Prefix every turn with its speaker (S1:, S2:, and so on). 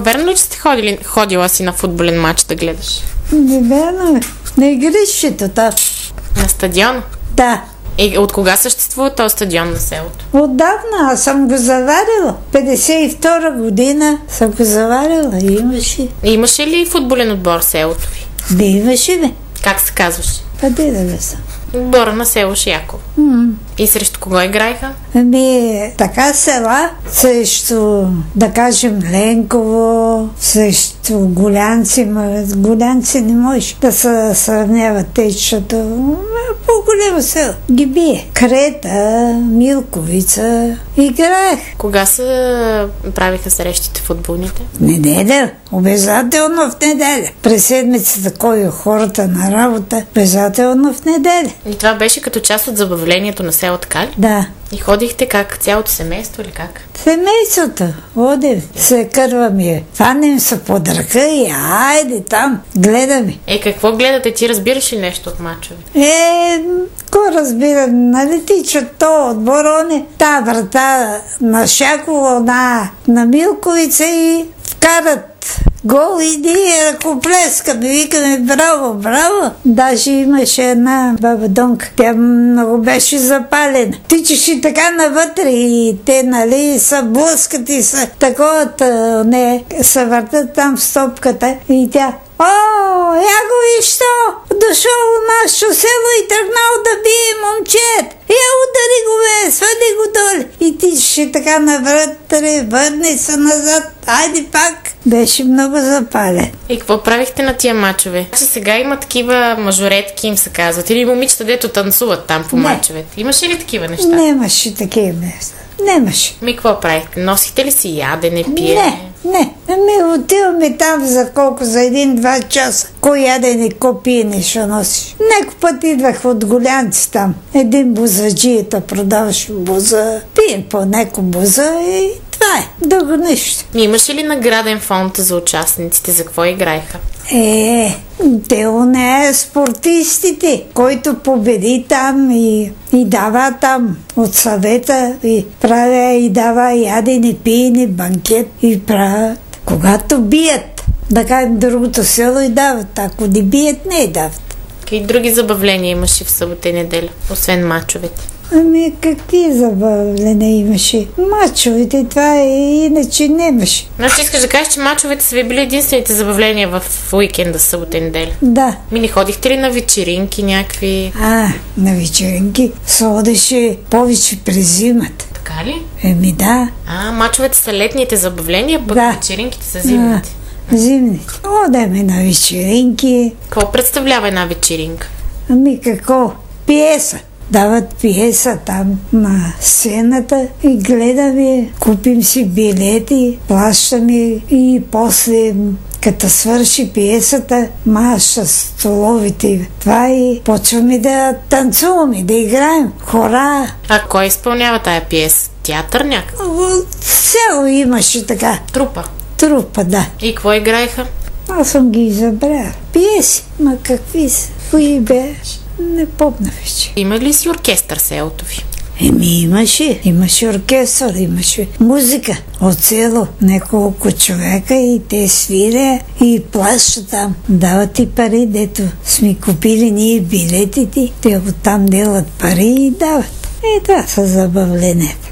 S1: верно ли, че сте ходила си на футболен матч да гледаш?
S2: Не верно. На игрището там.
S1: На стадион?
S2: Да.
S1: И от кога съществува този стадион на селото?
S2: Отдавна аз съм го заварила. 52 година съм го заварила.
S1: Имаше ли футболен отбор в селото ви?
S2: Да, имаше, бе.
S1: Как се казваше?
S2: Къде да бе съм?
S1: Отбора на село Шияково. И срещу кого играеха?
S2: Така села, срещу, да кажем, Ленково, срещу Голянци. Голянци не може да се сравняват те, защото по-голямо село ги бие. Крета, Милковица, играех.
S1: Кога се правиха срещите футболните?
S2: Неделя, обязателно в неделя. През седмицата, кой е хората на работа, обязателно в неделя.
S1: И това беше като част от забавлението на село, така ли?
S2: Да.
S1: И ходихте как? Цялото семейство или как?
S2: Семейството. Одем, се кърваме. Фанем се под ръка и айде там, гледаме.
S1: Какво гледате? Ти разбираш ли нещо от мачове?
S2: Ко разбирам, нали ти, че то отбор, та врата на Шяково, на Милковица и вкарат гол и ние ръкоплескаме, викаме браво, браво. Даже имаше една баба Донка, тя много беше запалена. Тичаш и така навътре и те, нали, са блъскат и са такова, се въртат там в стопката и тя: я го виж то! Дошъл у нашето село и тръгнал да бие момчет! Я удари го, бе! Свали го долу! И ти ще така навътре, върни се назад, айде пак! Беше много запален.
S1: И какво правихте на тия мачове? Сега има такива мажоретки, им се казват, или момичета, дето танцуват там по мачовете. Имаше ли такива неща?
S2: Нямаше такива неща. Нямаше.
S1: Какво правихте? Носихте ли си ядене, пиене?
S2: Не. Отиваме там за колко? За 1-2 часа. Кой ядене, ко пиене ще носиш? Неко път идвах от Голянци там. Един бузаджията продаваше буза. Пием по неко буза и това е. Друго нищо.
S1: Имаше ли награден фонд за участниците? За какво играеха?
S2: Те не спортистите, който победи там и дава там от съвета и правя и дава ядене, пиене, банкет и правят. Когато бият, да кажем другото село и дават, ако не бият, не дават.
S1: Какви други забавления имаше в събота и неделя, освен мачовете?
S2: Какви забавления имаше? Мачовете, това иначе нямаше.
S1: Значи искаш да кажеш, че мачовете са ви били единствените забавления в уикенда, събота и неделя?
S2: Да.
S1: Не ходихте ли на вечеринки някакви?
S2: На вечеринки се ходеше повече през зимата.
S1: Така ли?
S2: Да.
S1: Мачовете са летните забавления, пък вечеринките са зимните.
S2: Зимните. Ходеме на вечеринки.
S1: Какво представлява една вечеринка?
S2: Какво? Пиеса. Дават пиеса там на сцената и гледаме, купим си билети, плащаме и после, като свърши пиесата, маша столовите. Това и почваме да танцуваме, да играем. Хора!
S1: А кой изпълнява тая пиеса? Театър някакъв?
S2: Село имаше така. Трупа, да.
S1: И какво играеха?
S2: Аз съм ги забравя. Пиеси, какви са? Кои беше? Не помня вече.
S1: Има ли си оркестър селото ви?
S2: Имаше оркестър, имаше музика от село, няколко човека и те свиря и плащат там. Дават и пари, дето сме купили ние билетите, те оттам делат пари и дават. Това са забавленията.